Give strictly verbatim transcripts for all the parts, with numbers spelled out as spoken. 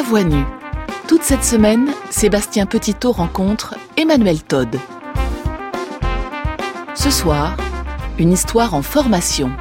voix nue. Toute cette semaine, Sébastien Petitot rencontre Emmanuel Todd. Ce soir, une histoire en formation.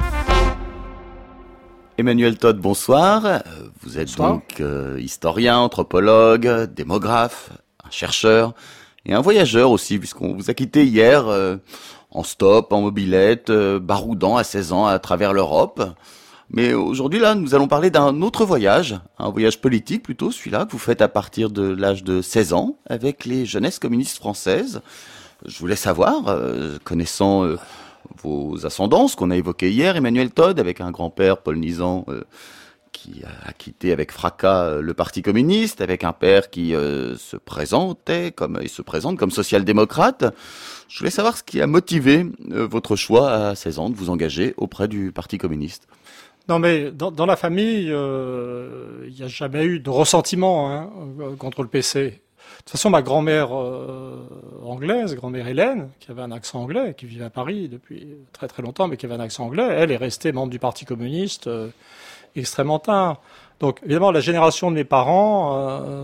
Emmanuel Todd, bonsoir. Vous êtes bonsoir. donc euh, historien, anthropologue, démographe, un chercheur et un voyageur aussi, puisqu'on vous a quitté hier euh, en stop, en mobilette, euh, baroudant à seize ans à travers l'Europe. Mais aujourd'hui, là, nous allons parler d'un autre voyage, un voyage politique plutôt, celui-là, que vous faites à partir de l'âge de seize ans, avec les jeunesses communistes françaises. Je voulais savoir, euh, connaissant euh, vos ascendances qu'on a évoquées hier, Emmanuel Todd, avec un grand-père, Paul Nizan, euh, qui a quitté avec fracas euh, le Parti communiste, avec un père qui euh, se présentait comme et se présente comme social-démocrate. Je voulais savoir ce qui a motivé euh, votre choix à seize ans de vous engager auprès du Parti communiste. Non, mais dans, dans la famille, il euh, n'y a jamais eu de ressentiment hein, contre le P C. De toute façon, ma grand-mère euh, anglaise, grand-mère Hélène, qui avait un accent anglais, qui vivait à Paris depuis très très longtemps, mais qui avait un accent anglais, elle est restée membre du Parti communiste euh, extrêmement tard. Donc, évidemment, la génération de mes parents euh,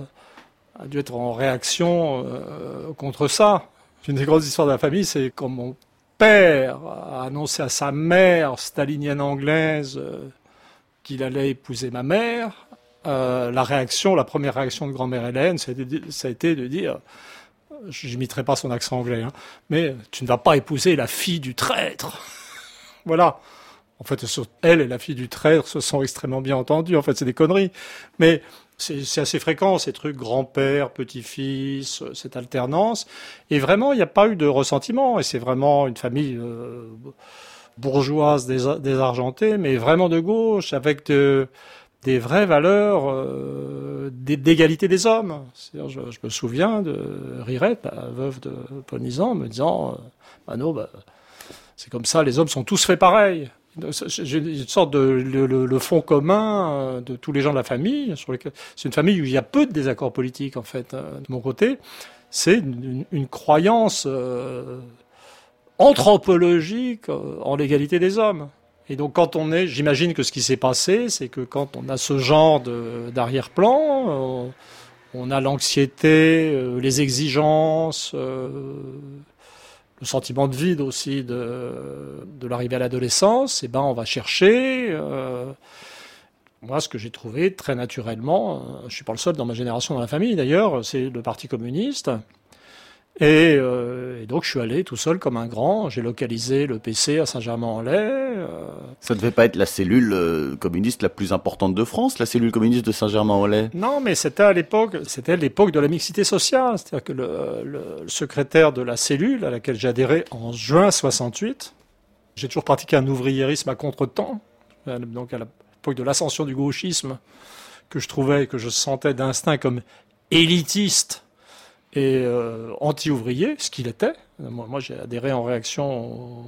a dû être en réaction euh, contre ça. Une des grandes histoires de la famille, c'est quand mon père a annoncé à sa mère stalinienne anglaise euh, qu'il allait épouser ma mère. Euh, la réaction, la première réaction de grand-mère Hélène, ça a été, ça a été de dire, j'imiterai pas son accent anglais, hein, mais tu ne vas pas épouser la fille du traître. Voilà. En fait, elle et la fille du traître se sont extrêmement bien entendues. En fait, c'est des conneries. Mais c'est, c'est assez fréquent, ces trucs grand-père, petit-fils, cette alternance. Et vraiment, il n'y a pas eu de ressentiment. Et c'est vraiment une famille euh, bourgeoise dés- désargentée, mais vraiment de gauche, avec de, des vraies valeurs euh, d'égalité des hommes. C'est-à-dire, je, je me souviens de Rirette, la veuve de Paul Nizan, me disant euh, « Mano, bah, c'est comme ça, les hommes sont tous faits pareils ». J'ai une sorte de le, le, le fond commun de tous les gens de la famille. Sur lesquels, c'est une famille où il y a peu de désaccords politiques en fait. De mon côté, c'est une, une croyance euh, anthropologique en l'égalité des hommes. Et donc quand on est, j'imagine que ce qui s'est passé, c'est que quand on a ce genre de, d'arrière-plan, on, on a l'anxiété, euh, les exigences. Euh, le sentiment de vide aussi de, de l'arrivée à l'adolescence, et ben on va chercher, euh, moi ce que j'ai trouvé très naturellement, euh, je suis pas le seul dans ma génération dans la famille d'ailleurs, c'est le Parti communiste, et, euh, et donc je suis allé tout seul comme un grand, j'ai localisé le P C à Saint-Germain-en-Laye. Euh... Ça ne devait pas être la cellule euh, communiste la plus importante de France, la cellule communiste de Saint-Germain-en-Laye? Non, mais c'était à l'époque, c'était l'époque de la mixité sociale, c'est-à-dire que le, le, le secrétaire de la cellule à laquelle j'ai adhéré en juin soixante-huit, j'ai toujours pratiqué un ouvriérisme à contre-temps, donc à l'époque de l'ascension du gauchisme, que je trouvais, que je sentais d'instinct comme élitiste, et euh, anti-ouvrier, ce qu'il était. Moi, moi, j'ai adhéré en réaction au,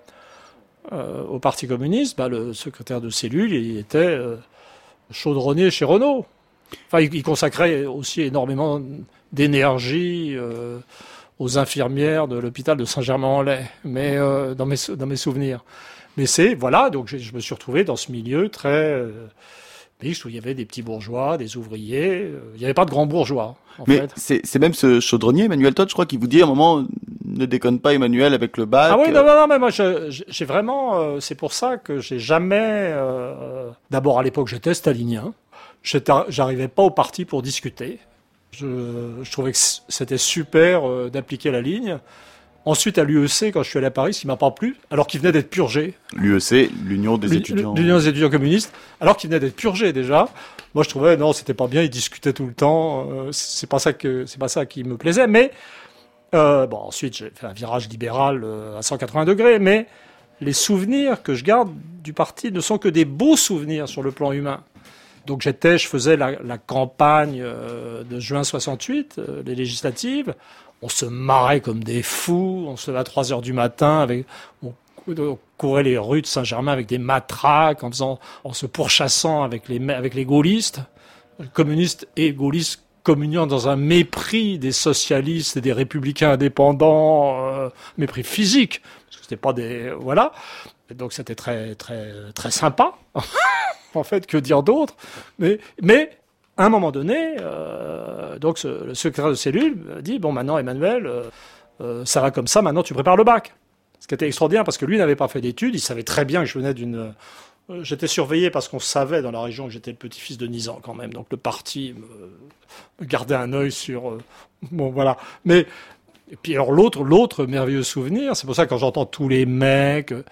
euh, au Parti communiste. Bah, le secrétaire de cellule, il était euh, chaudronnier chez Renault. Enfin, il, il consacrait aussi énormément d'énergie euh, aux infirmières de l'hôpital de Saint-Germain-en-Laye, mais euh, dans mes dans mes souvenirs. Mais c'est voilà, donc je, je me suis retrouvé dans ce milieu très euh, où il y avait des petits bourgeois, des ouvriers. Il n'y avait pas de grands bourgeois, en Mais fait. c'est, c'est même ce chaudronnier, Emmanuel Todd, je crois, qui vous dit à un moment, ne déconne pas Emmanuel avec le bac. Ah oui, non, non, non, mais moi, je, j'ai vraiment, euh, c'est pour ça que j'ai jamais, euh, d'abord à l'époque, j'étais stalinien. J'étais, j'arrivais pas au parti pour discuter. Je, je trouvais que c'était super euh, d'appliquer la ligne. Ensuite, à l'U E C, quand je suis allé à Paris, ce qui m'a pas plu, alors qu'il venait d'être purgé. L'U E C, l'Union des étudiants. L'Union des étudiants communistes, alors qu'il venait d'être purgé déjà. Moi, je trouvais, non, c'était pas bien, il discutait tout le temps. Euh, c'est pas ça que, c'est pas ça qui me plaisait. Mais, euh, bon, ensuite, j'ai fait un virage libéral euh, à cent quatre-vingts degrés. Mais les souvenirs que je garde du parti ne sont que des beaux souvenirs sur le plan humain. Donc, j'étais, je faisais la, la campagne euh, de juin soixante-huit, euh, les législatives. On se marrait comme des fous, on se levait à trois heures du matin, avec, on, on courait les rues de Saint-Germain avec des matraques, en, faisant, en se pourchassant avec les, avec les gaullistes, communistes et gaullistes communiant dans un mépris des socialistes et des républicains indépendants, euh, mépris physique, parce que c'était pas des... Voilà. Et donc c'était très, très, très sympa, en fait, que dire d'autre. Mais, mais À un moment donné, euh, donc ce, le secrétaire de cellule dit, bon, maintenant, Emmanuel, euh, euh, ça va comme ça, maintenant tu prépares le bac. Ce qui était extraordinaire, parce que lui n'avait pas fait d'études, il savait très bien que je venais d'une... Euh, j'étais surveillé parce qu'on savait dans la région que j'étais le petit-fils de Nizan quand même, donc le parti me, me gardait un œil sur... Euh, bon, voilà. Mais, et puis alors l'autre, l'autre merveilleux souvenir, c'est pour ça que quand j'entends tous les mecs euh,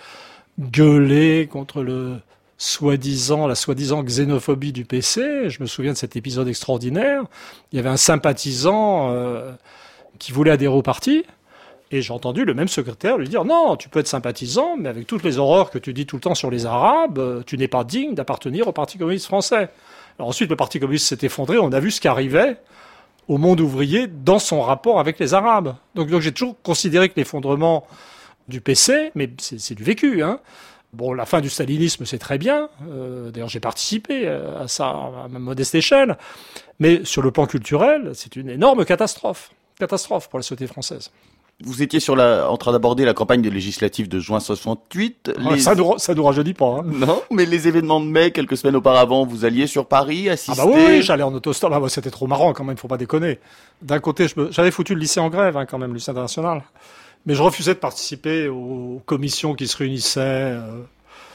gueuler contre le soi-disant, la soi-disant xénophobie du P C, je me souviens de cet épisode extraordinaire, il y avait un sympathisant euh, qui voulait adhérer au parti, et j'ai entendu le même secrétaire lui dire « Non, tu peux être sympathisant, mais avec toutes les horreurs que tu dis tout le temps sur les Arabes, tu n'es pas digne d'appartenir au Parti communiste français. » Alors ensuite, le Parti communiste s'est effondré, on a vu ce qui arrivait au monde ouvrier dans son rapport avec les Arabes. Donc, donc j'ai toujours considéré que l'effondrement du P C, mais c'est, c'est du vécu, hein. Bon, la fin du stalinisme, c'est très bien. Euh, d'ailleurs, j'ai participé à ça à ma modeste échelle. Mais sur le plan culturel, c'est une énorme catastrophe. Catastrophe pour la société française. Vous étiez sur la, en train d'aborder la campagne législative de juin soixante-huit. Les... Ça nous, ça nous rajeunit pas, hein. Non, mais les événements de mai, quelques semaines auparavant, vous alliez sur Paris assister. Ah bah oui, oui, j'allais en autostop. Ah bah c'était trop marrant quand même, faut pas déconner. D'un côté, je me... j'avais foutu le lycée en grève, hein, quand même, le lycée international. Mais je refusais de participer aux commissions qui se réunissaient euh,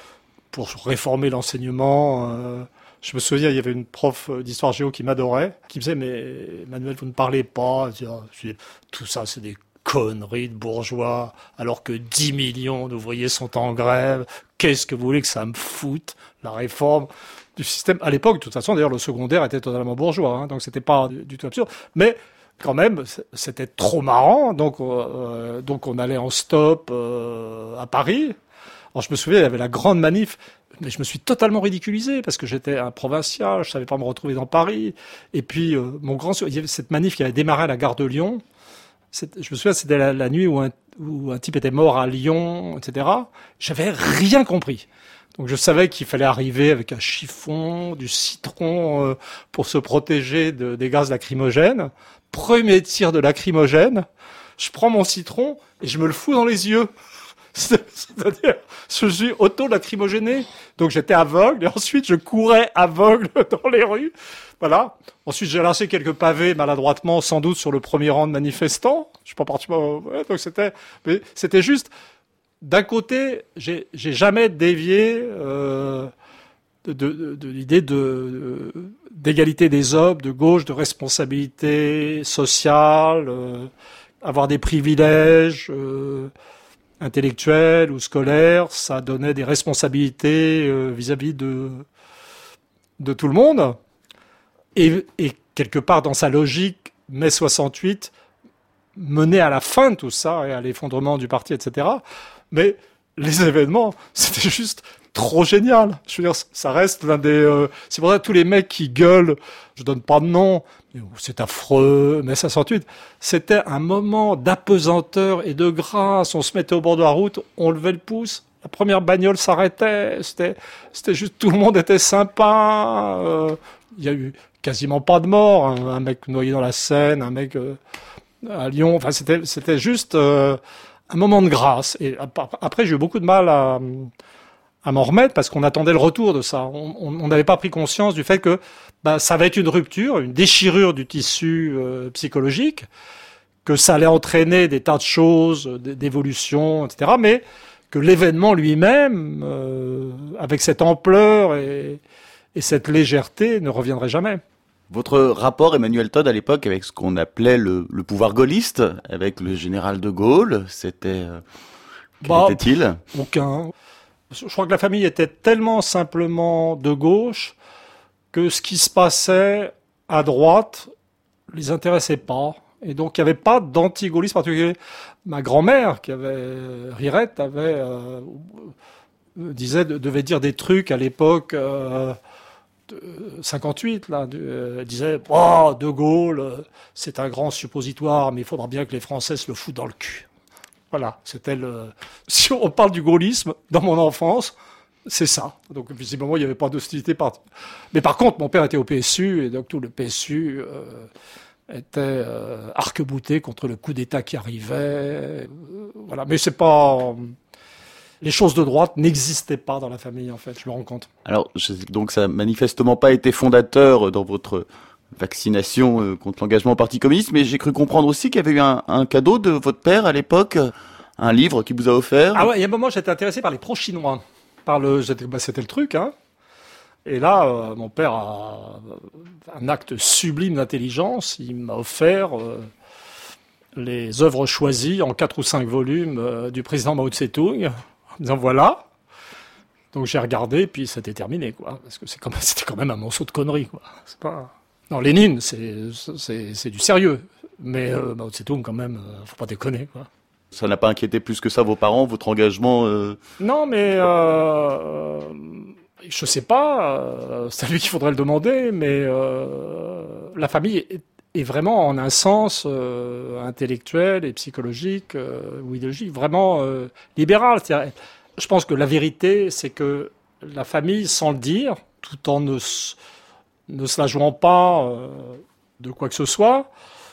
pour réformer l'enseignement. Euh... Je me souviens, il y avait une prof d'histoire géo qui m'adorait, qui me disait « Mais Emmanuel, vous ne parlez pas. » Tout ça, c'est des conneries de bourgeois, alors que dix millions d'ouvriers sont en grève. Qu'est-ce que vous voulez que ça me foute, la réforme du système? À l'époque, de toute façon, d'ailleurs, le secondaire était totalement bourgeois, hein, donc c'était pas du, du tout absurde. Mais quand même, c'était trop marrant. Donc, euh, donc on allait en stop euh, à Paris. Alors je me souviens, il y avait la grande manif, mais je me suis totalement ridiculisé parce que j'étais un provincial, je savais pas me retrouver dans Paris. Et puis euh, mon grand, il y avait cette manif qui avait démarré à la gare de Lyon. C'est, je me souviens, c'était la, la nuit où un, où un type était mort à Lyon, et cetera. J'avais rien compris. Donc je savais qu'il fallait arriver avec un chiffon, du citron euh, pour se protéger de, des gaz lacrymogènes. Premier tir de lacrymogène, je prends mon citron et je me le fous dans les yeux. C'est-à-dire, je suis auto-lacrymogéné. Donc j'étais aveugle et ensuite je courais aveugle dans les rues. Voilà. Ensuite j'ai lancé quelques pavés maladroitement, sans doute sur le premier rang de manifestants. Je suis pas particulièrement... Ouais, donc c'était, mais c'était juste. D'un côté, j'ai, j'ai jamais dévié euh, de, de, de l'idée de, de d'égalité des hommes, de gauche, de responsabilité sociale, euh, avoir des privilèges. Euh, intellectuelle ou scolaire, ça donnait des responsabilités euh, vis-à-vis de de tout le monde. Et, et quelque part dans sa logique, mai soixante-huit menait à la fin de tout ça et à l'effondrement du parti, et cetera. Mais les événements, c'était juste trop génial. Je veux dire, ça reste l'un des... Euh, c'est pour ça que tous les mecs qui gueulent, je donne pas de nom, mais c'est affreux, mai soixante-huit, c'était un moment d'apesanteur et de grâce. On se mettait au bord de la route, on levait le pouce, la première bagnole s'arrêtait, c'était, c'était juste, tout le monde était sympa. Euh, il y a eu quasiment pas de morts, un, un mec noyé dans la Seine, un mec euh, à Lyon, enfin c'était, c'était juste euh, un moment de grâce. Et après, j'ai eu beaucoup de mal à... à m'en remettre parce qu'on attendait le retour de ça. On n'avait pas pris conscience du fait que bah, ça va être une rupture, une déchirure du tissu euh, psychologique, que ça allait entraîner des tas de choses, d'évolution, et cetera. Mais que l'événement lui-même, euh, avec cette ampleur et, et cette légèreté, ne reviendrait jamais. Votre rapport, Emmanuel Todd, à l'époque, avec ce qu'on appelait le, le pouvoir gaulliste, avec le général de Gaulle, c'était... Euh, quel bah, était-il ? Aucun. Je crois que la famille était tellement simplement de gauche que ce qui se passait à droite les intéressait pas. Et donc il n'y avait pas d'anti-gaullisme particulier. Ma grand-mère, qui avait Rirette, avait euh, disait devait dire des trucs à l'époque euh, de cinquante-huit là. De, elle disait oh, De Gaulle, c'est un grand suppositoire, mais il faudra bien que les Français se le foutent dans le cul. Voilà, c'était le... Si on parle du gaullisme, dans mon enfance, c'est ça. Donc, visiblement, il n'y avait pas d'hostilité particulière. Mais par contre, mon père était au P S U, et donc tout le P S U euh, était euh, arc-bouté contre le coup d'État qui arrivait. Euh, voilà, mais c'est pas... Les choses de droite n'existaient pas dans la famille, en fait, je me rends compte. Alors, je, donc ça n'a manifestement pas été fondateur dans votre vaccination euh, contre l'engagement au Parti communiste, mais j'ai cru comprendre aussi qu'il y avait eu un, un cadeau de votre père à l'époque, un livre qu'il vous a offert. Ah ouais, il y a un moment, j'étais intéressé par les pro-chinois. Par le, bah, c'était le truc, hein. Et là, euh, mon père a un acte sublime d'intelligence. Il m'a offert euh, les œuvres choisies en quatre ou cinq volumes euh, du président Mao Tse-tung, en disant voilà. Donc j'ai regardé, puis c'était terminé, quoi. Parce que c'est quand même, c'était quand même un morceau de connerie, quoi. C'est pas. Non, Lénine, c'est c'est, c'est du sérieux. Mais euh, Mao Tse-tung, quand même, euh, faut pas déconner, quoi. Ça n'a pas inquiété plus que ça vos parents, votre engagement euh... Non, mais euh, je sais pas. Euh, c'est à lui qu'il faudrait le demander. Mais euh, la famille est, est vraiment en un sens euh, intellectuel et psychologique euh, ou idéologique vraiment euh, libéral. C'est-à-dire, je pense que la vérité, c'est que la famille, sans le dire, tout en ne, ne se la jouant pas euh, de quoi que ce soit,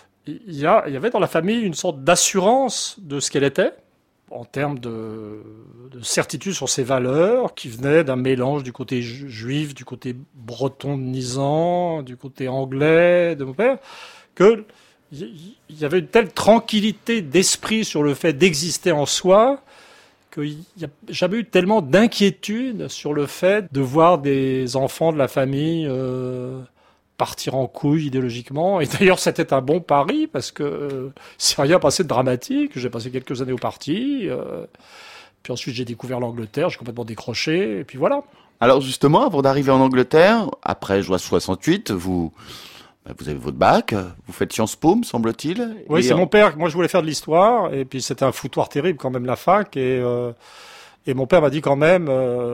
il y, a, il y avait dans la famille une sorte d'assurance de ce qu'elle était, en termes de, de certitude sur ses valeurs, qui venait d'un mélange du côté ju- juif, du côté breton-nisan, du côté anglais de mon père, que il y avait une telle tranquillité d'esprit sur le fait d'exister en soi, qu'il n'y a jamais eu tellement d'inquiétude sur le fait de voir des enfants de la famille euh, partir en couille idéologiquement. Et d'ailleurs, c'était un bon pari, parce que euh, c'est rien passé de dramatique. J'ai passé quelques années au parti. Euh, puis ensuite, j'ai découvert l'Angleterre. J'ai complètement décroché. Et puis voilà. Alors justement, avant d'arriver en Angleterre, après juin soixante-huit, vous, vous avez votre bac, vous faites Sciences Po, me semble-t-il. Oui, et c'est en... mon père. Moi, je voulais faire de l'histoire. Et puis, c'était un foutoir terrible quand même, la fac. Et... Euh, Et mon père m'a dit quand même,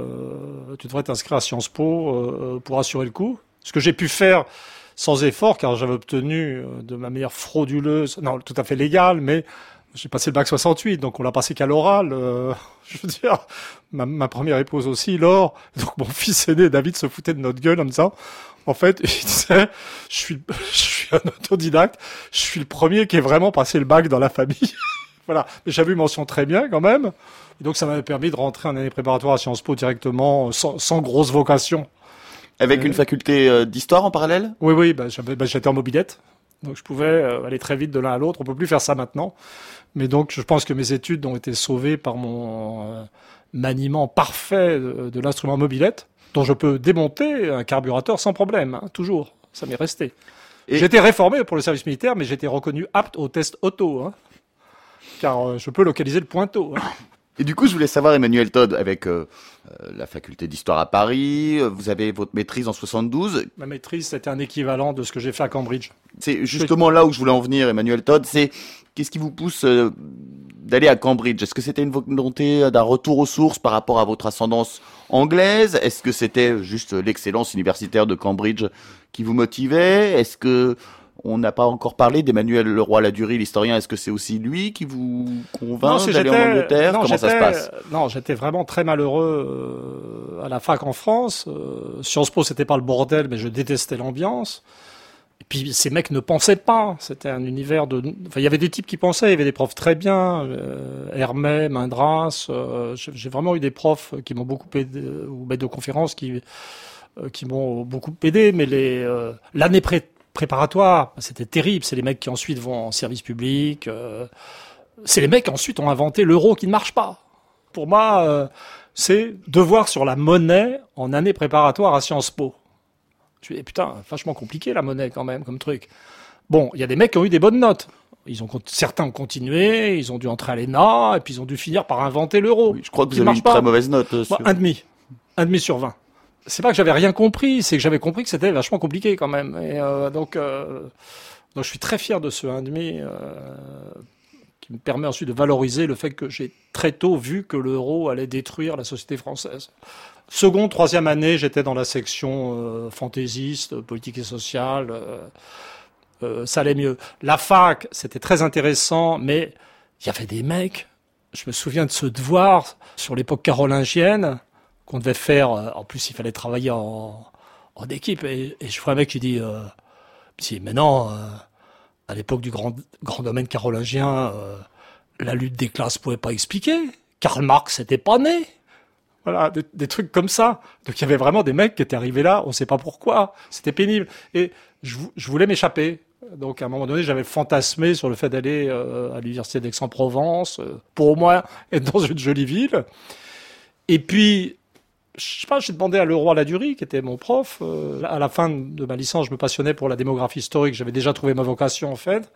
euh, tu devrais t'inscrire à Sciences Po euh, pour assurer le coup. Ce que j'ai pu faire sans effort, car j'avais obtenu euh, de ma manière frauduleuse, non, tout à fait légale, mais j'ai passé le bac soixante-huit, donc on l'a passé qu'à l'oral. Euh, je veux dire, ma, ma première épouse aussi, Laure. Donc mon fils aîné, David, se foutait de notre gueule en me disant, en fait, il disait, je suis, je suis un autodidacte, je suis le premier qui ait vraiment passé le bac dans la famille. Voilà, mais j'avais eu mention très bien quand même. Et donc ça m'avait permis de rentrer en année préparatoire à Sciences Po directement, sans, sans grosse vocation. Avec euh, une faculté euh, d'histoire en parallèle? Oui, oui, bah, j'avais, bah, j'étais en mobilette, donc je pouvais euh, aller très vite de l'un à l'autre. On peut plus faire ça maintenant. Mais donc je pense que mes études ont été sauvées par mon euh, maniement parfait de, de l'instrument mobilette, dont je peux démonter un carburateur sans problème, hein, toujours. Ça m'est resté. Et... J'ai été réformé pour le service militaire, mais j'ai été reconnu apte au test auto, hein, car euh, je peux localiser le pointeau. Hein. Et du coup, je voulais savoir, Emmanuel Todd, avec euh, euh, la faculté d'histoire à Paris, euh, vous avez votre maîtrise en soixante-douze. Ma maîtrise, c'était un équivalent de ce que j'ai fait à Cambridge. C'est justement là où je voulais en venir, Emmanuel Todd, c'est qu'est-ce qui vous pousse euh, d'aller à Cambridge? Est-ce que c'était une volonté d'un retour aux sources par rapport à votre ascendance anglaise? Est-ce que c'était juste l'excellence universitaire de Cambridge qui vous motivait? Est-ce que on n'a pas encore parlé d'Emmanuel Leroy-Ladurie, l'historien. Est-ce que c'est aussi lui qui vous convainc d'aller en Angleterre? non, Comment ça se passe? Non, j'étais vraiment très malheureux euh, à la fac en France. Euh, Sciences Po, c'était pas le bordel, mais je détestais l'ambiance. Et puis ces mecs ne pensaient pas. C'était un univers de. Enfin, il y avait des types qui pensaient. Il y avait des profs très bien, euh, Hermé, Mindras. Euh, j'ai vraiment eu des profs qui m'ont beaucoup aidé, ou maîtres de conférences qui euh, qui m'ont beaucoup aidé. Mais les euh, l'année pré préparatoire, c'était terrible. C'est les mecs qui ensuite vont en service public. Euh, c'est les mecs qui ensuite ont inventé l'euro qui ne marche pas. Pour moi, euh, c'est devoir sur la monnaie en année préparatoire à Sciences Po. Je me dis, putain, vachement compliqué la monnaie quand même, comme truc. Bon, il y a des mecs qui ont eu des bonnes notes. Ils ont, certains ont continué, ils ont dû entrer à l'E N A, et puis ils ont dû finir par inventer l'euro. Oui, je crois que vous avez une très mauvaise note. Moi, sur... Un demi. Un demi sur vingt. C'est pas que j'avais rien compris, c'est que j'avais compris que c'était vachement compliqué quand même. Et euh, donc, euh, donc je suis très fier de ce un virgule cinq euh, qui me permet ensuite de valoriser le fait que j'ai très tôt vu que l'euro allait détruire la société française. Seconde, troisième année, j'étais dans la section euh, fantaisiste, politique et sociale. Euh, euh, ça allait mieux. La fac, c'était très intéressant, mais il y avait des mecs. Je me souviens de ce devoir sur l'époque carolingienne qu'on devait faire. En plus, il fallait travailler en, en équipe. Et, et je vois un mec qui dit, euh, si maintenant, euh, à l'époque du grand, grand domaine carolingien, euh, la lutte des classes pouvait pas expliquer Karl Marx n'était pas né. Voilà, des, des trucs comme ça. Donc il y avait vraiment des mecs qui étaient arrivés là, on sait pas pourquoi. C'était pénible. Et je, je voulais m'échapper. Donc à un moment donné, j'avais fantasmé sur le fait d'aller euh, à l'université d'Aix-en-Provence euh, pour au moins être dans une jolie ville. Et puis, je sais pas, j'ai demandé à Leroy Ladurie, qui était mon prof. Euh, à la fin de ma licence, je me passionnais pour la démographie historique. J'avais déjà trouvé ma vocation en fait.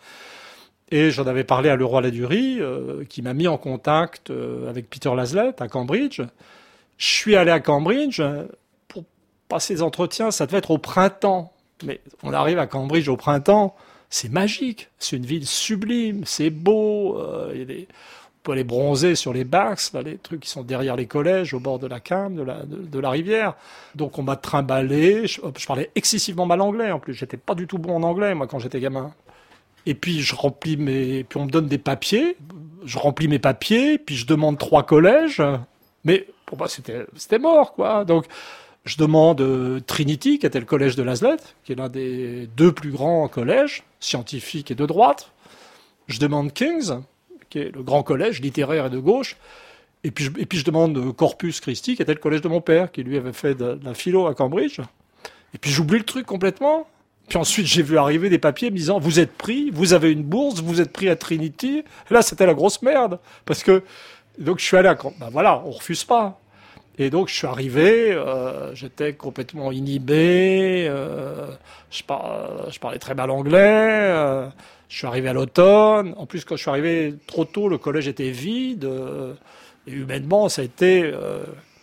Et j'en avais parlé à Leroy Ladurie, euh, qui m'a mis en contact euh, avec Peter Laslett à Cambridge. Je suis allé à Cambridge pour passer des entretiens, ça devait être au printemps. Mais on arrive à Cambridge au printemps, c'est magique. C'est une ville sublime, c'est beau. Euh, il y a des... On peut aller bronzer sur les Backs, là, les trucs qui sont derrière les collèges, au bord de la Cam, de la, de, de la rivière. Donc on m'a trimballé. Je, je parlais excessivement mal anglais en plus. J'étais pas du tout bon en anglais, moi, quand j'étais gamin. Et puis je remplis mes... Puis on me donne des papiers. Je remplis mes papiers, puis je demande trois collèges. Mais pour moi, c'était, c'était mort, quoi. Donc, je demande euh, Trinity, qui était le collège de Laslett, qui est l'un des deux plus grands collèges scientifiques et de droite. Je demande King's, qui est le grand collège littéraire et de gauche. Et puis, je, et puis je demande Corpus Christi, qui était le collège de mon père, qui lui avait fait de, de la philo à Cambridge. Et puis j'oublie le truc complètement. Puis ensuite, j'ai vu arriver des papiers me disant « Vous êtes pris, vous avez une bourse, vous êtes pris à Trinity. » Et là, c'était la grosse merde. Parce que, donc je suis allé à... Ben voilà, on refuse pas. Et donc je suis arrivé, euh, j'étais complètement inhibé, euh, je, par, je parlais très mal anglais, euh, je suis arrivé à l'automne. En plus, quand je suis arrivé trop tôt, le collège était vide. Euh, et humainement, ça a été euh,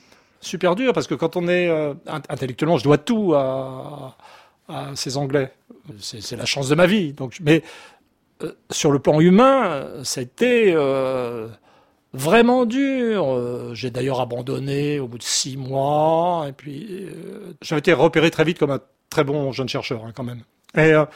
super dur, parce que quand on est... Euh, intellectuellement, je dois tout à, à ces Anglais. C'est, c'est la chance de ma vie. Donc, mais euh, sur le plan humain, ça a été... Euh, vraiment dur. Euh, j'ai d'ailleurs abandonné au bout de six mois. Et puis, euh, j'avais été repéré très vite comme un très bon jeune chercheur, hein, quand même. Et euh,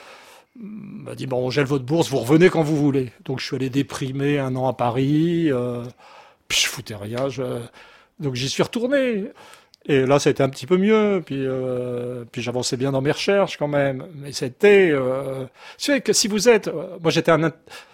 on m'a dit, bon, on gèle votre bourse, vous revenez quand vous voulez. Donc, je suis allé déprimer un an à Paris. Euh, puis, je foutais rien. Je... Donc, j'y suis retourné. Et là, ça a été un petit peu mieux. Puis, euh, puis j'avançais bien dans mes recherches, quand même. Mais c'était... Euh... Tu sais que si vous êtes... Moi, j'étais un...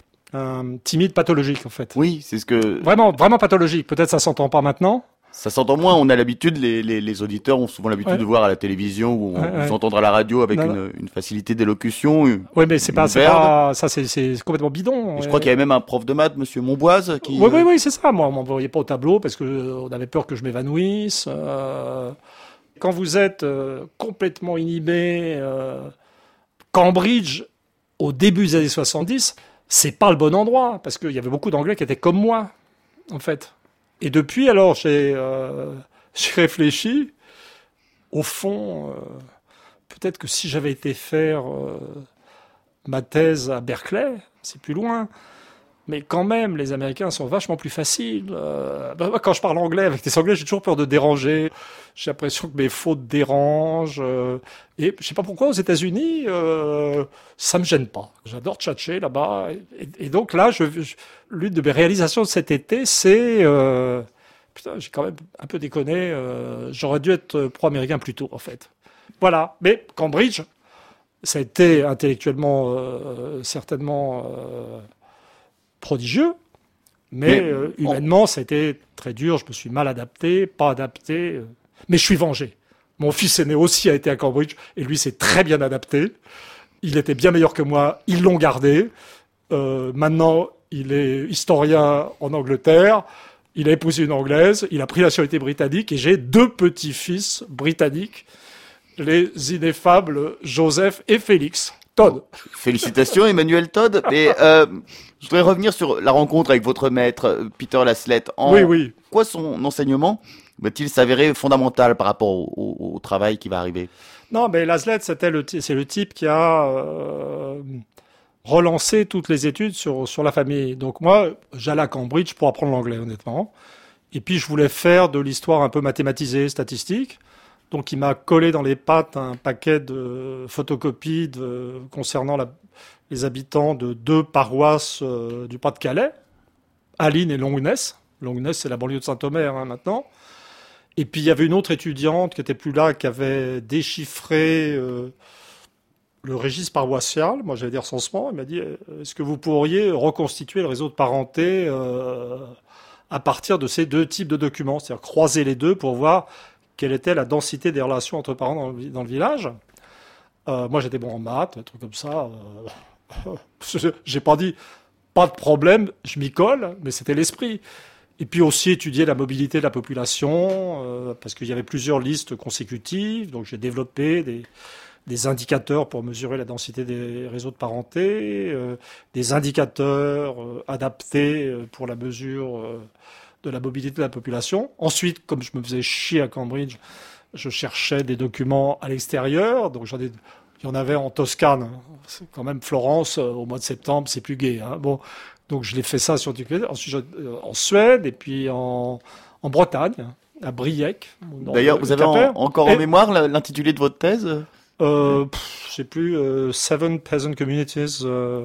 un timide pathologique, en fait. Oui, c'est ce que... Vraiment, vraiment pathologique. Peut-être ça s'entend pas maintenant. Ça s'entend moins. On a l'habitude, les, les, les auditeurs ont souvent l'habitude ouais. de voir à la télévision ou ouais, ouais. entendre à la radio avec non, une, une facilité d'élocution. Oui, mais c'est pas, c'est pas, ça, c'est, c'est complètement bidon. Et je crois qu'il y avait même un prof de maths, monsieur Monboise, qui... Oui, oui, oui, c'est ça. Moi, on m'envoyait pas au tableau parce que on avait peur que je m'évanouisse. Euh... Quand vous êtes euh, complètement inhibé, euh... Cambridge, au début des années soixante-dix, c'est pas le bon endroit, parce qu'il y avait beaucoup d'Anglais qui étaient comme moi, en fait. Et depuis, alors, j'ai, euh, j'ai réfléchi. Au fond, euh, peut-être que si j'avais été faire euh, ma thèse à Berkeley, c'est plus loin. Mais quand même, les Américains sont vachement plus faciles. Euh, bah, quand je parle anglais avec des Anglais, j'ai toujours peur de déranger. J'ai l'impression que mes fautes dérangent. Euh, et je sais pas pourquoi aux États-Unis, euh, ça me gêne pas. J'adore tchatcher là-bas. Et, et donc là, je, je, l'une de mes réalisations de cet été, c'est euh, putain, j'ai quand même un peu déconné. Euh, j'aurais dû être pro-américain plus tôt, en fait. Voilà. Mais Cambridge, ça a été intellectuellement euh, certainement euh, prodigieux. Mais, mais euh, humainement, ça a été très dur. Je me suis mal adapté, pas adapté. Euh, mais je suis vengé. Mon fils aîné aussi a été à Cambridge et lui s'est très bien adapté. Il était bien meilleur que moi. Ils l'ont gardé. Euh, maintenant, il est historien en Angleterre. Il a épousé une Anglaise. Il a pris la nationalité britannique et j'ai deux petits-fils britanniques, les ineffables Joseph et Félix. Todd. Félicitations, Emmanuel Todd. Mais euh, je voudrais revenir sur la rencontre avec votre maître, Peter Laslett. En oui, oui. Quoi son enseignement va-t-il s'avérer fondamental par rapport au, au, au travail qui va arriver? Non, mais Laslett, c'était le, c'est le type qui a euh, relancé toutes les études sur, sur la famille. Donc moi, j'allais à Cambridge pour apprendre l'anglais, honnêtement. Et puis, je voulais faire de l'histoire un peu mathématisée, statistique. Donc, il m'a collé dans les pattes un paquet de photocopies de, concernant la, les habitants de deux paroisses euh, du Pas-de-Calais, Alline et Longness. Longness, c'est la banlieue de Saint-Omer, hein, maintenant. Et puis, il y avait une autre étudiante qui était plus là, qui avait déchiffré euh, le registre paroissial. Moi, j'avais des recensements. Elle m'a dit, est-ce que vous pourriez reconstituer le réseau de parenté euh, à partir de ces deux types de documents, c'est-à-dire croiser les deux pour voir quelle était la densité des relations entre parents dans le, dans le village. Euh, moi, j'étais bon en maths, un truc comme ça. Euh, j'ai pas dit pas de problème, je m'y colle, mais c'était l'esprit. Et puis aussi étudier la mobilité de la population, euh, parce qu'il y avait plusieurs listes consécutives, donc j'ai développé des, des indicateurs pour mesurer la densité des réseaux de parenté, euh, des indicateurs euh, adaptés euh, pour la mesure euh, de la mobilité de la population. Ensuite, comme je me faisais chier à Cambridge, je cherchais des documents à l'extérieur, donc j'en ai, il y en avait en Toscane. C'est quand même Florence, euh, au mois de septembre, c'est plus gai. Hein. Bon, donc je l'ai fait ça sur ensuite euh, en Suède et puis en, en Bretagne, à Briec. D'ailleurs, vous avez en, encore et, en mémoire l'intitulé de votre thèse euh, pff, je sais plus, euh, Seven Peasant Communities euh,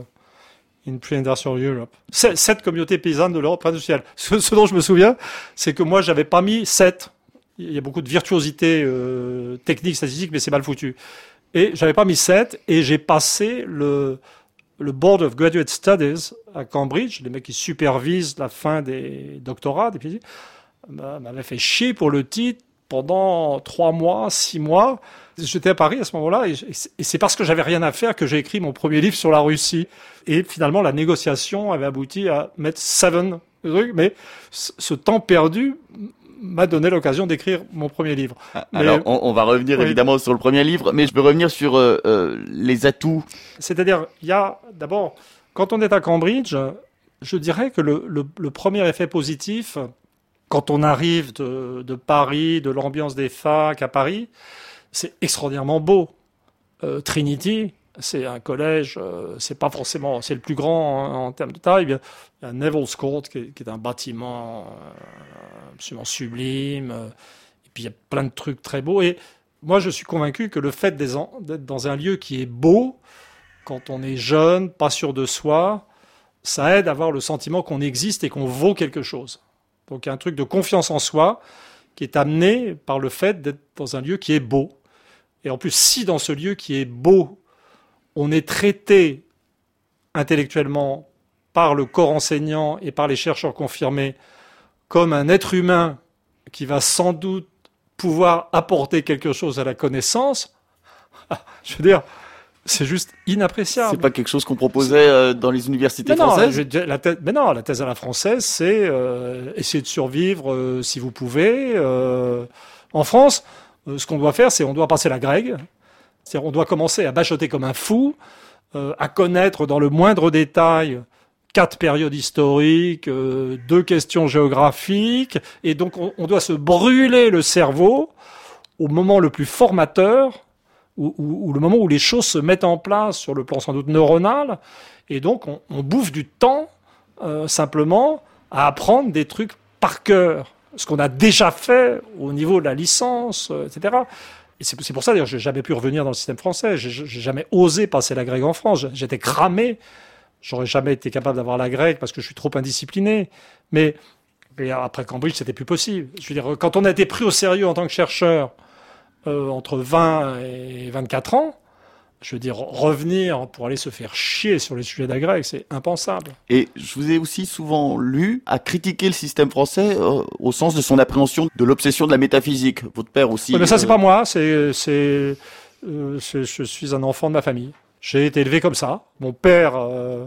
in Pre-Industrial Europe. Sept, sept communautés paysannes de l'Europe industrielle. Ce, ce dont je me souviens, c'est que moi, j'avais pas mis sept. Il y a beaucoup de virtuosité euh, technique, statistique, mais c'est mal foutu. Et j'avais pas mis sept, et j'ai passé le, le Board of Graduate Studies à Cambridge, les mecs qui supervisent la fin des doctorats, des P H D, m'avaient fait chier pour le titre pendant trois mois, six mois. J'étais à Paris à ce moment-là, et, et c'est parce que j'avais rien à faire que j'ai écrit mon premier livre sur la Russie. Et finalement, la négociation avait abouti à mettre seven trucs, mais ce temps perdu m'a donné l'occasion d'écrire mon premier livre. Alors, mais, on, on va revenir oui. évidemment sur le premier livre, mais je veux revenir sur euh, euh, les atouts. C'est-à-dire, il y a d'abord, quand on est à Cambridge, je dirais que le, le, le premier effet positif, quand on arrive de, de Paris, de l'ambiance des facs à Paris, c'est extraordinairement beau. Euh, Trinity, c'est un collège, euh, c'est pas forcément, c'est le plus grand en, en termes de taille. Il y a Neville's Court qui est, qui est un bâtiment euh, absolument sublime. Euh, et puis il y a plein de trucs très beaux. Et moi, je suis convaincu que le fait d'être dans un lieu qui est beau, quand on est jeune, pas sûr de soi, ça aide à avoir le sentiment qu'on existe et qu'on vaut quelque chose. Donc il y a un truc de confiance en soi qui est amené par le fait d'être dans un lieu qui est beau. Et en plus, si dans ce lieu qui est beau, on est traité intellectuellement par le corps enseignant et par les chercheurs confirmés comme un être humain qui va sans doute pouvoir apporter quelque chose à la connaissance, je veux dire, c'est juste inappréciable. C'est pas quelque chose qu'on proposait euh, dans les universités mais non, françaises je, la thèse, Mais non, la thèse à la française, c'est euh, essayer de survivre euh, si vous pouvez. Euh, en France, euh, ce qu'on doit faire, c'est on doit passer la grègue. C'est-à-dire on doit commencer à bachoter comme un fou, euh, à connaître dans le moindre détail quatre périodes historiques, euh, deux questions géographiques, et donc on, on doit se brûler le cerveau au moment le plus formateur, ou, ou, ou le moment où les choses se mettent en place sur le plan sans doute neuronal, et donc on, on bouffe du temps euh, simplement à apprendre des trucs par cœur, ce qu'on a déjà fait au niveau de la licence, euh, et cetera. Et c'est, c'est pour ça d'ailleurs que j'ai jamais pu revenir dans le système français. J'ai, j'ai jamais osé passer la grecque en France. J'étais cramé. J'aurais jamais été capable d'avoir la grecque parce que je suis trop indiscipliné. Mais, mais après Cambridge, c'était plus possible. Je veux dire, quand on a été pris au sérieux en tant que chercheur euh, entre vingt et vingt-quatre ans, je veux dire, revenir pour aller se faire chier sur les sujets de la grecque, c'est impensable. Et je vous ai aussi souvent lu à critiquer le système français euh, au sens de son appréhension de l'obsession de la métaphysique. Votre père aussi. Oui, mais ça, euh... c'est pas moi. C'est, c'est, euh, c'est, je suis un enfant de ma famille. J'ai été élevé comme ça. Mon père euh,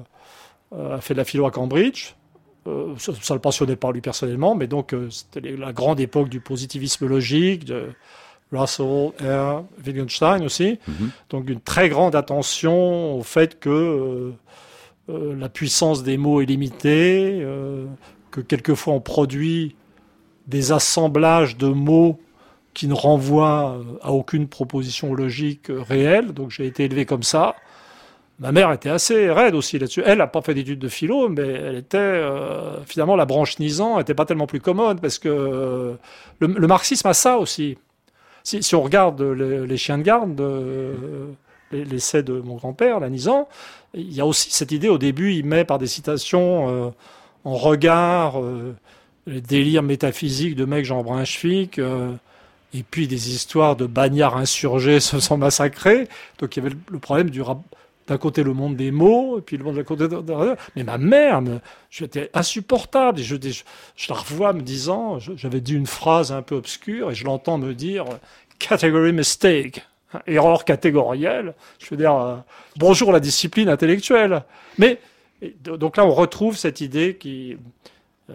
a fait de la philo à Cambridge. Euh, ça ne le passionnait pas lui personnellement, mais donc euh, c'était la grande époque du positivisme logique, de Russell, R, Wittgenstein aussi. Mm-hmm. Donc une très grande attention au fait que euh, euh, la puissance des mots est limitée, euh, que quelquefois on produit des assemblages de mots qui ne renvoient à aucune proposition logique réelle. Donc j'ai été élevé comme ça. Ma mère était assez raide aussi là-dessus. Elle n'a pas fait d'études de philo, mais elle était euh, finalement la branche Nizan n'était pas tellement plus commode parce que euh, le, le marxisme a ça aussi. Si, si on regarde les, les chiens de garde, euh, l'essai de mon grand-père, la Nizan, il y a aussi cette idée. Au début, il met par des citations euh, en regard euh, les délires métaphysiques de mecs Jean Brunswick. Euh, et puis des histoires de bagnards insurgés se sont massacrés. Donc il y avait le problème du rap- d'un côté le monde des mots, et puis le monde de côté... De... Mais ma mère, me... j'étais insupportable. Et je, je, je la revois me disant, j'avais dit une phrase un peu obscure, et je l'entends me dire « category mistake ». Erreur catégorielle, je veux dire, euh, bonjour la discipline intellectuelle. Mais, donc là, on retrouve cette idée qu'il euh,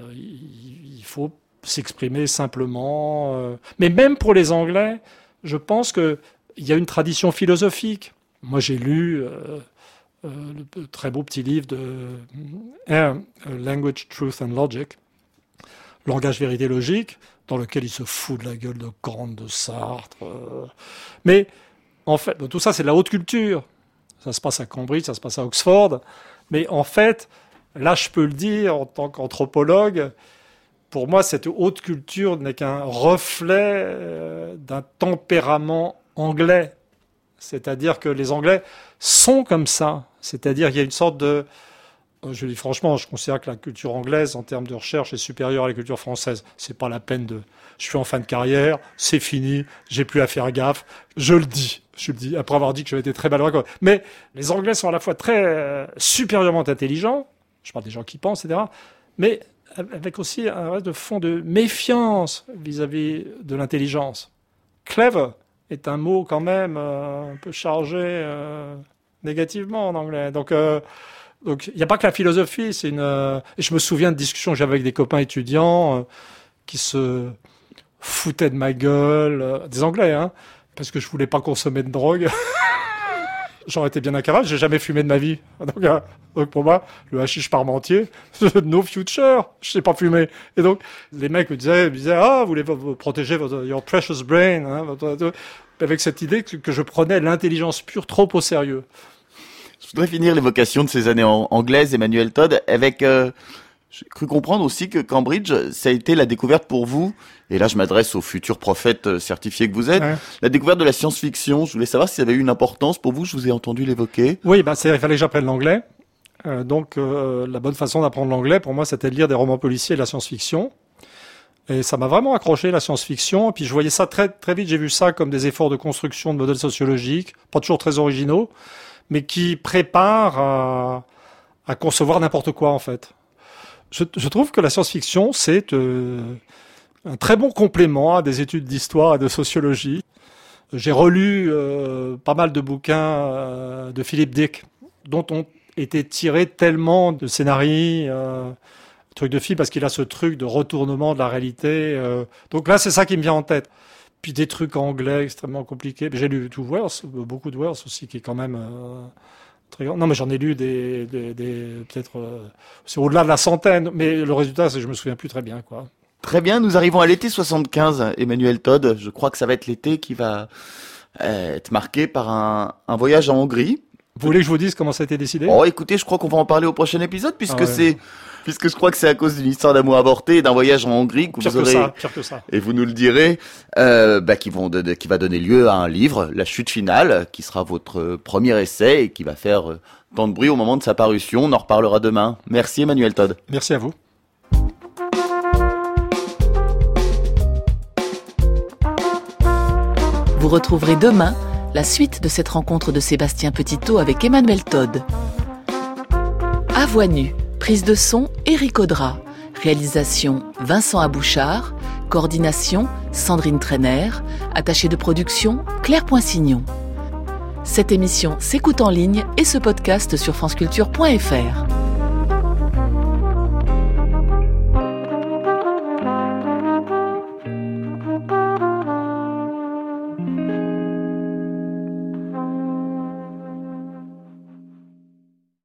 il faut s'exprimer simplement. Euh, mais même pour les Anglais, je pense qu'il y a une tradition philosophique. Moi, j'ai lu euh, euh, le très beau petit livre de euh, Language, Truth and Logic, Langage, vérité, logique, dans lequel il se fout de la gueule de Kant, de Sartre. Euh, mais en fait, tout ça, c'est de la haute culture. Ça se passe à Cambridge, ça se passe à Oxford. Mais en fait, là, je peux le dire en tant qu'anthropologue, pour moi, cette haute culture n'est qu'un reflet euh, d'un tempérament anglais. C'est-à-dire que les Anglais sont comme ça. C'est-à-dire qu'il y a une sorte de... Je dis franchement, je considère que la culture anglaise, en termes de recherche, est supérieure à la culture française. C'est pas la peine de... Je suis en fin de carrière, c'est fini, j'ai plus à faire gaffe. Je le dis, je le dis, après avoir dit que j'avais été très malheureux. Mais les Anglais sont à la fois très euh, supérieurement intelligents, je parle des gens qui pensent, et cetera, mais avec aussi un reste de fond de méfiance vis-à-vis de l'intelligence. Clever est un mot quand même euh, un peu chargé euh, négativement en anglais. Donc... Euh, Donc, il n'y a pas que la philosophie, c'est une... Euh, et je me souviens de discussions que j'avais avec des copains étudiants euh, qui se foutaient de ma gueule, euh, des Anglais, hein, parce que je voulais pas consommer de drogue. J'aurais été bien incapable, j'ai jamais fumé de ma vie. Donc, euh, donc pour moi, le hashish parmentier, no future, je sais pas fumer. Et donc, les mecs me disaient, me disaient ah, vous voulez vous protéger votre your precious brain, hein, votre, avec cette idée que, que je prenais l'intelligence pure trop au sérieux. Je voudrais finir l'évocation de ces années en- anglaises, Emmanuel Todd, avec... Euh, j'ai cru comprendre aussi que Cambridge, ça a été la découverte pour vous, et là je m'adresse aux futurs prophètes certifiés que vous êtes, ouais. La découverte de la science-fiction. Je voulais savoir si ça avait eu une importance pour vous, je vous ai entendu l'évoquer. Oui, bah, c'est, il fallait que j'apprenne l'anglais. Euh, donc euh, la bonne façon d'apprendre l'anglais, pour moi, c'était de lire des romans policiers et de la science-fiction. Et ça m'a vraiment accroché, la science-fiction. Et puis je voyais ça très, très vite, j'ai vu ça comme des efforts de construction de modèles sociologiques, pas toujours très originaux, mais qui prépare à, à concevoir n'importe quoi, en fait. Je, je trouve que la science-fiction, c'est euh, un très bon complément à des études d'histoire et de sociologie. J'ai relu euh, pas mal de bouquins euh, de Philip Dick, dont ont été tirés tellement de scénarii, euh, trucs de films, parce qu'il a ce truc de retournement de la réalité. Euh. Donc là, c'est ça qui me vient en tête. Puis des trucs anglais extrêmement compliqués. J'ai lu tout Wells, beaucoup de Wells aussi, qui est quand même euh, très grand. Non, mais j'en ai lu des, des, des peut-être, euh, c'est au-delà de la centaine. Mais le résultat, c'est que je me souviens plus très bien, quoi. Très bien, nous arrivons à l'été soixante-quinze, Emmanuel Todd. Je crois que ça va être l'été qui va euh, être marqué par un, un voyage en Hongrie. Vous voulez que je vous dise comment ça a été décidé ? Oh, écoutez, je crois qu'on va en parler au prochain épisode, puisque ah ouais. c'est, puisque je crois que c'est à cause d'une histoire d'amour avorté et d'un voyage en Hongrie que pire vous aurez, que ça, pire que ça. Et vous nous le direz, euh, bah, qui vont, de, de, qui va donner lieu à un livre, La Chute finale, qui sera votre premier essai et qui va faire euh, tant de bruit au moment de sa parution. On en reparlera demain. Merci Emmanuel Todd. Merci à vous. Vous retrouverez demain la suite de cette rencontre de Sébastien Petitot avec Emmanuel Todd. À voix nue, prise de son, Éric Audra. Réalisation, Vincent Abouchard. Coordination, Sandrine Trainer. Attachée de production, Claire Poinsignon. Cette émission s'écoute en ligne et se podcast sur franceculture point f r.